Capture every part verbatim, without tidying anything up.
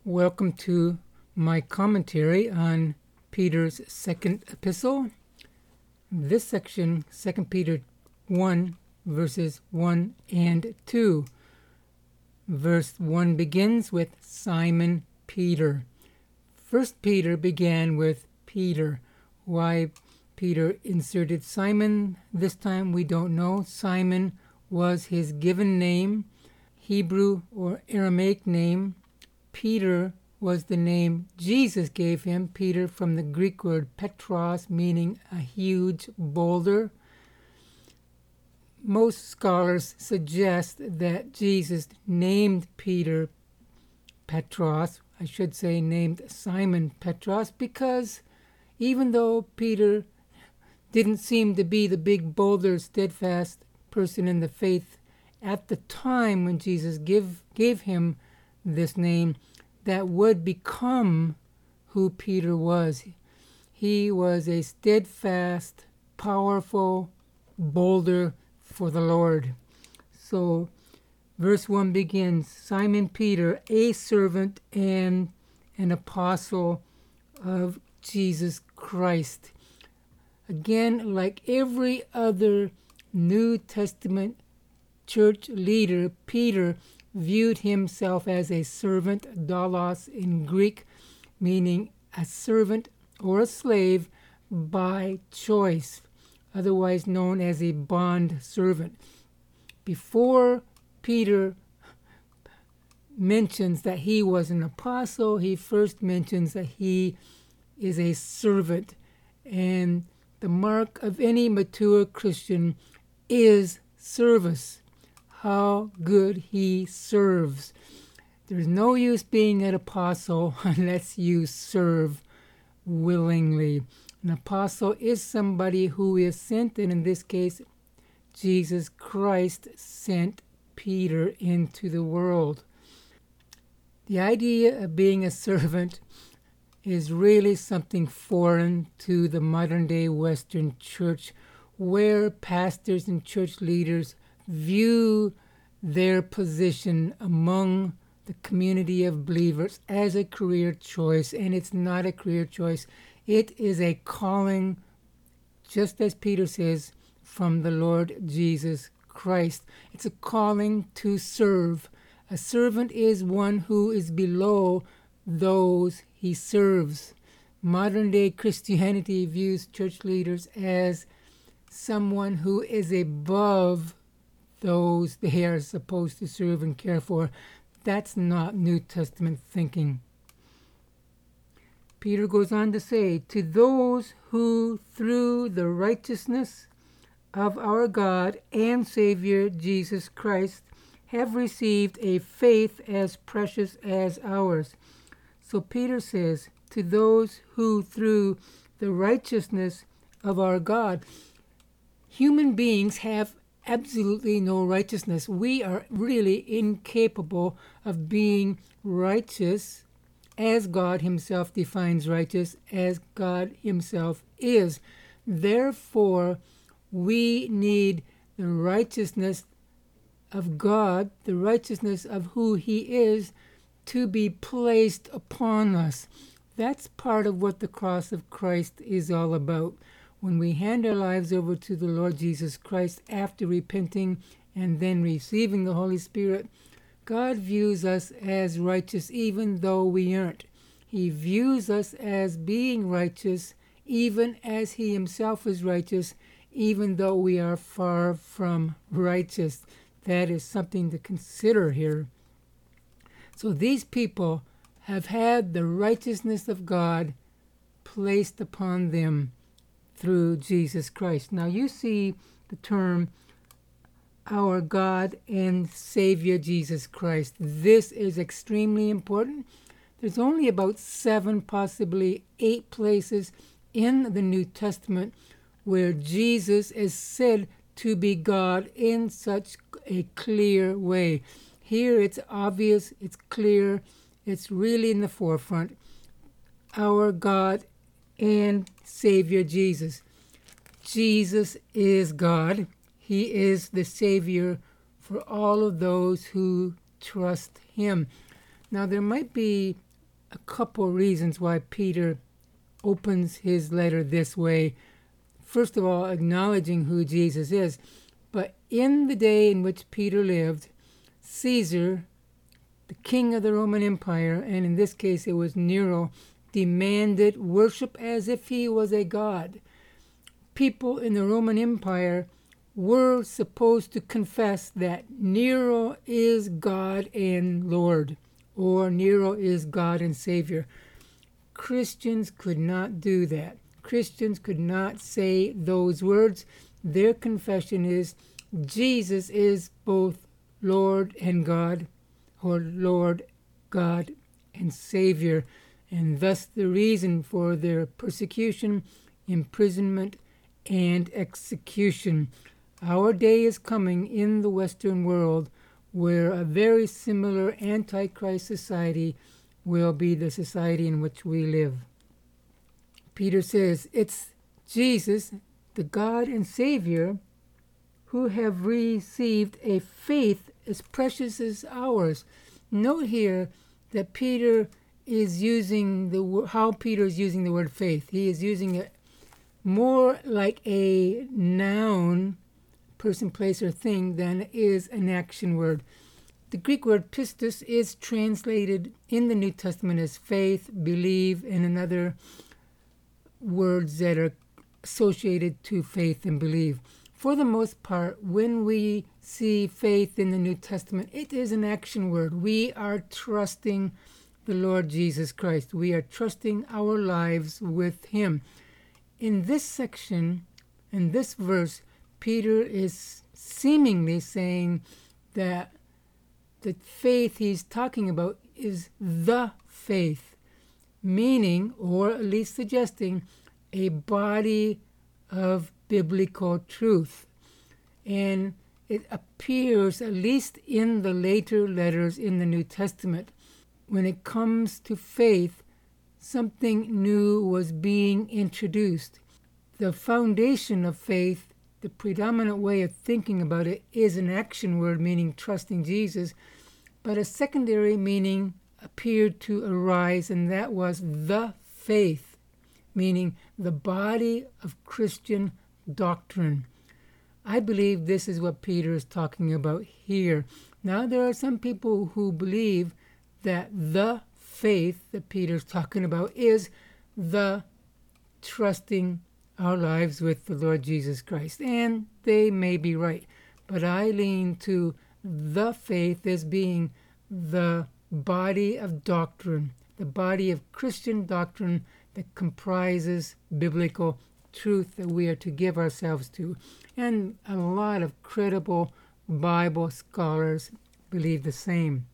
Welcome to my commentary on Peter's second epistle. This section, Second Peter one, verses one and two. Verse one begins with Simon Peter. First Peter began with Peter. Why Peter inserted Simon this time, we don't know. Simon was his given name, Hebrew or Aramaic name. Peter was the name Jesus gave him, Peter from the Greek word Petros, meaning a huge boulder. Most scholars suggest that Jesus named Peter Petros, I should say named Simon Petros, because even though Peter didn't seem to be the big boulder, steadfast person in the faith at the time when Jesus give, gave him this name, that would become who Peter was. He was a steadfast, powerful boulder for the Lord. So verse one begins, Simon Peter, a servant and an apostle of Jesus Christ. Again, like every other New Testament church leader, Peter viewed himself as a servant, doulos in Greek, meaning a servant or a slave by choice, otherwise known as a bond servant. Before Peter mentions that he was an apostle, he first mentions that he is a servant. And the mark of any mature Christian is service. How good he serves. There's no use being an apostle unless you serve willingly. An apostle is somebody who is sent, and in this case, Jesus Christ sent Peter into the world. The idea of being a servant is really something foreign to the modern-day Western church, where pastors and church leaders view their position among the community of believers as a career choice, and it's not a career choice. It is a calling, just as Peter says, from the Lord Jesus Christ. It's a calling to serve. A servant is one who is below those he serves. Modern-day Christianity views church leaders as someone who is above those they are supposed to serve and care for. That's not New Testament thinking. Peter goes on to say, to those who through the righteousness of our God and Savior Jesus Christ have received a faith as precious as ours. So Peter says, to those who through the righteousness of our God, human beings have absolutely no righteousness. We are really incapable of being righteous as God himself defines righteous, as God himself is. Therefore, we need the righteousness of God, the righteousness of who he is, to be placed upon us. That's part of what the cross of Christ is all about. When we hand our lives over to the Lord Jesus Christ after repenting and then receiving the Holy Spirit, God views us as righteous even though we aren't. He views us as being righteous even as he himself is righteous, even though we are far from righteous. That is something to consider here. So these people have had the righteousness of God placed upon them through Jesus Christ. Now you see the term our God and Savior Jesus Christ. This is extremely important. There's only about seven, possibly eight places in the New Testament where Jesus is said to be God in such a clear way. Here it's obvious, it's clear, it's really in the forefront. Our God and Savior Jesus. Jesus is God. He is the Savior for all of those who trust him. Now, there might be a couple reasons why Peter opens his letter this way. First of all, acknowledging who Jesus is. But in the day in which Peter lived, Caesar, the king of the Roman Empire, and in this case it was Nero, demanded worship as if he was a god. People in the Roman Empire were supposed to confess that Nero is God and Lord, or Nero is God and Savior. Christians could not do that. Christians could not say those words. Their confession is Jesus is both Lord and God, or Lord, God, and Savior, and thus the reason for their persecution, imprisonment, and execution. Our day is coming in the Western world where a very similar Antichrist society will be the society in which we live. Peter says, it's Jesus, the God and Savior, who have received a faith as precious as ours. Note here that Peter is using the how Peter is using the word faith. He is using it more like a noun, person, place, or thing, than it is an action word. The Greek word pistis is translated in the New Testament as faith, believe, and another words that are associated to faith and believe. For the most part, when we see faith in the New Testament, it is an action word. We are trusting the Lord Jesus Christ. We are trusting our lives with Him. In this section, in this verse, Peter is seemingly saying that the faith he's talking about is the faith, meaning, or at least suggesting, a body of biblical truth. And it appears, at least in the later letters in the New Testament, when it comes to faith, something new was being introduced. The foundation of faith, the predominant way of thinking about it, is an action word, meaning trusting Jesus, but a secondary meaning appeared to arise, and that was the faith, meaning the body of Christian doctrine. I believe this is what Peter is talking about here. Now, there are some people who believe that the faith that Peter's talking about is the trusting our lives with the Lord Jesus Christ. And they may be right. But I lean to the faith as being the body of doctrine, the body of Christian doctrine that comprises biblical truth that we are to give ourselves to. And a lot of credible Bible scholars believe the same.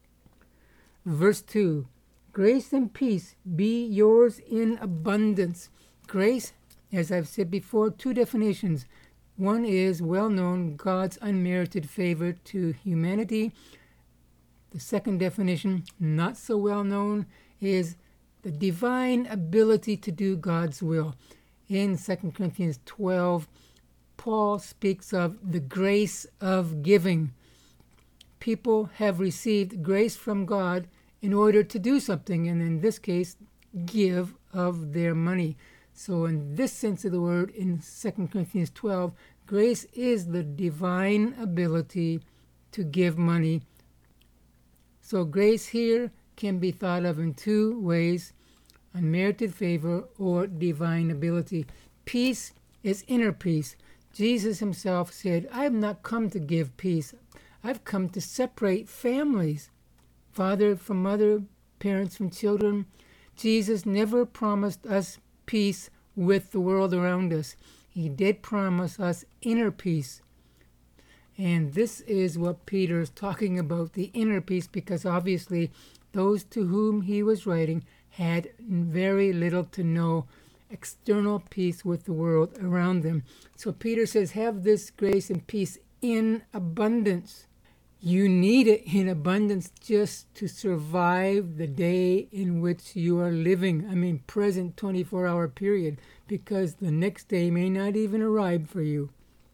Verse two, grace and peace be yours in abundance. Grace, as I've said before, two definitions. One is well-known, God's unmerited favor to humanity. The second definition, not so well-known, is the divine ability to do God's will. In Second Corinthians twelve, Paul speaks of the grace of giving. People have received grace from God in order to do something, and in this case, give of their money. So in this sense of the word, in Second Corinthians twelve, grace is the divine ability to give money. So grace here can be thought of in two ways, unmerited favor or divine ability. Peace is inner peace. Jesus himself said, I have not come to give peace. I've come to separate families, father from mother, parents from children. Jesus never promised us peace with the world around us. He did promise us inner peace. And this is what Peter is talking about, the inner peace, because obviously those to whom he was writing had very little to no external peace with the world around them. So Peter says, have this grace and peace in abundance. You need it in abundance just to survive the day in which you are living. I mean, present twenty-four hour period, because the next day may not even arrive for you.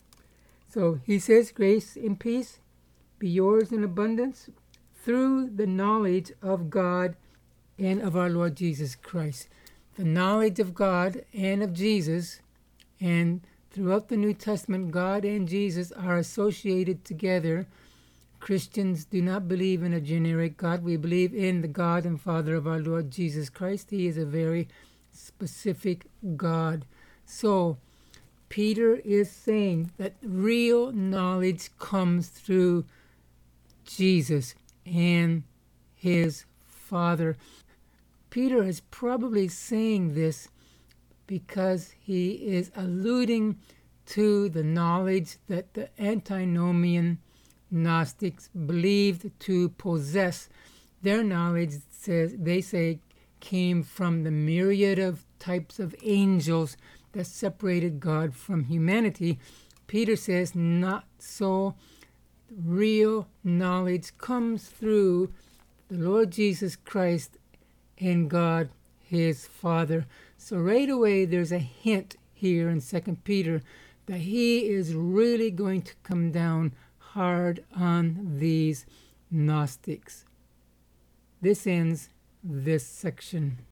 So he says, grace and peace be yours in abundance through the knowledge of God and of our Lord Jesus Christ. The knowledge of God and of Jesus, and throughout the New Testament, God and Jesus are associated together. Christians do not believe in a generic God. We believe in the God and Father of our Lord Jesus Christ. He is a very specific God. So, Peter is saying that real knowledge comes through Jesus and his Father. Peter is probably saying this because he is alluding to the knowledge that the antinomian Gnostics believed to possess. Their knowledge, says they say, came from the myriad of types of angels that separated God from humanity. Peter says not so. Real knowledge comes through the Lord Jesus Christ and God his Father. So right away there's a hint here in Second Peter that he is really going to come down hard on these Gnostics. This ends this section.